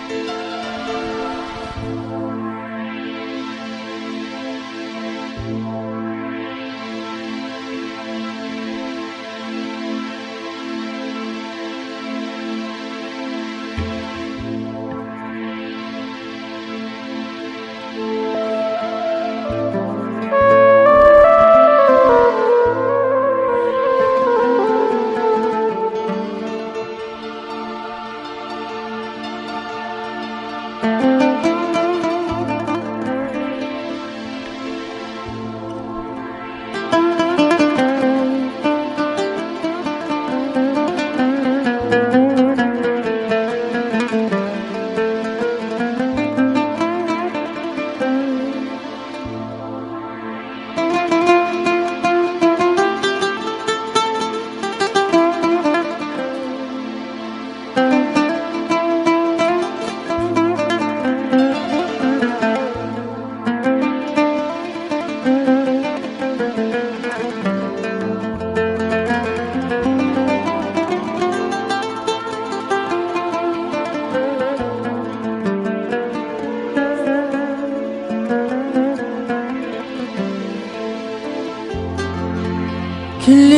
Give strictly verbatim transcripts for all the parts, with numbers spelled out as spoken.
كل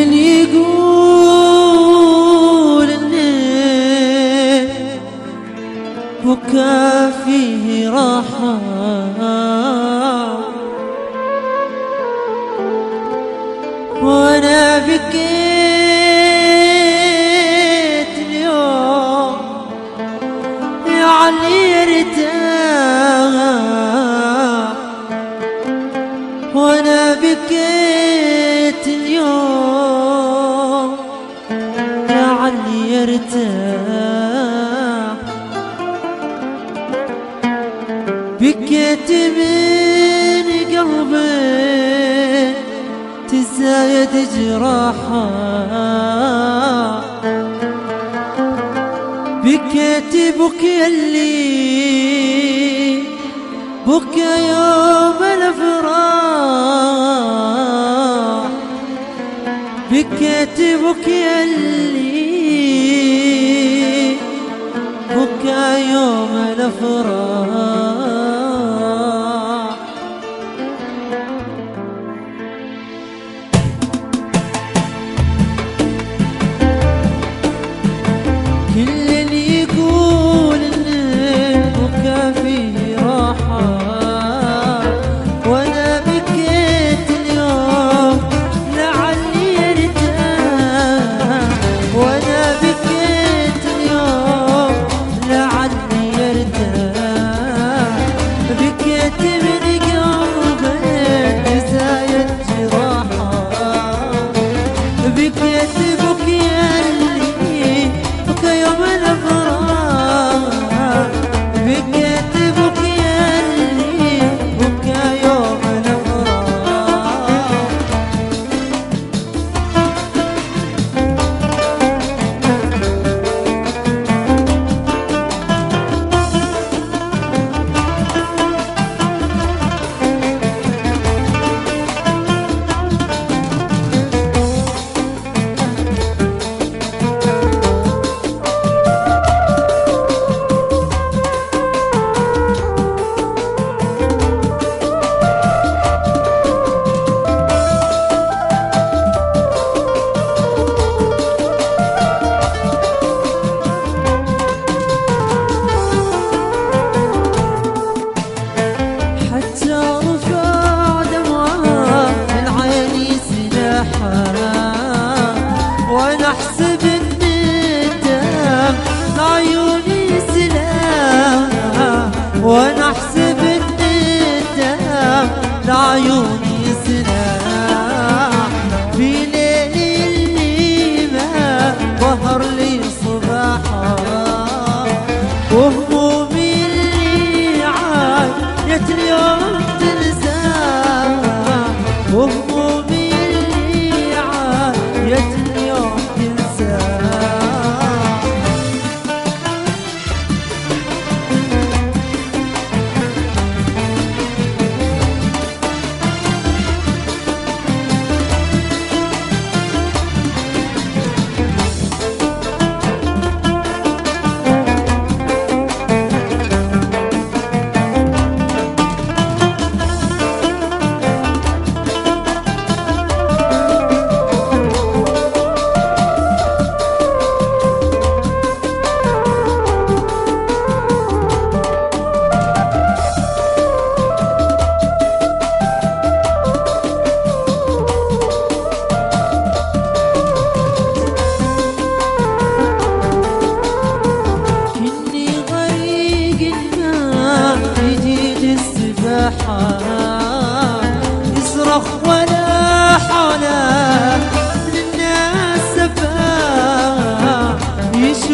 يقول اني بكى فيه راحة، وانا بكيت اليوم يعني ارتاح، وانا بكيت اليوم يعني ارتاح، بكيت من قلبي تزايد جراحه، بكيت بكي اللي بكى يوم الفراق، بكيت بكي اللي بكى يوم الفراق. كل اللي يقول إنه بكى فيه راحة، وانا بكيت اليوم لعلي ارتاح، وانا بكيت اليوم لعلي ارتاح،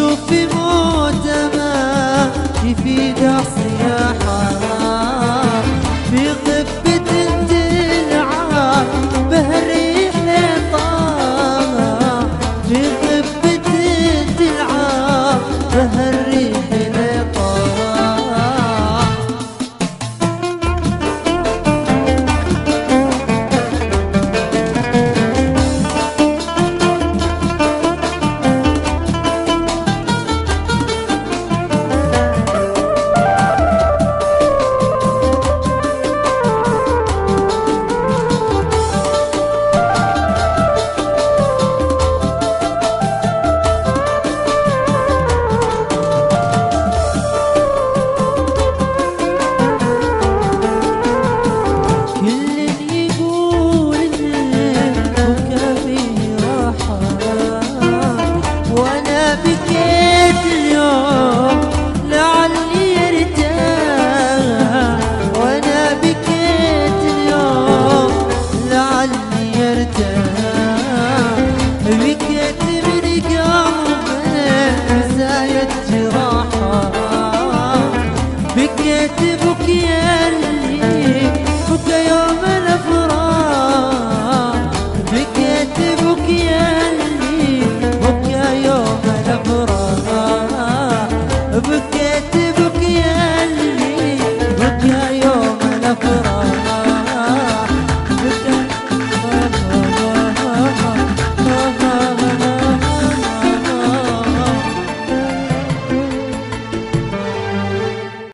شوفي موته ما يفيد صياحة في غبة تلعب بهالريح طاغة في غبة تلعب بهالريح بكيت اليوم لعلي ارتاح وانا بكيت اليوم لعلي ارتاح بكيت من قلبي مسايا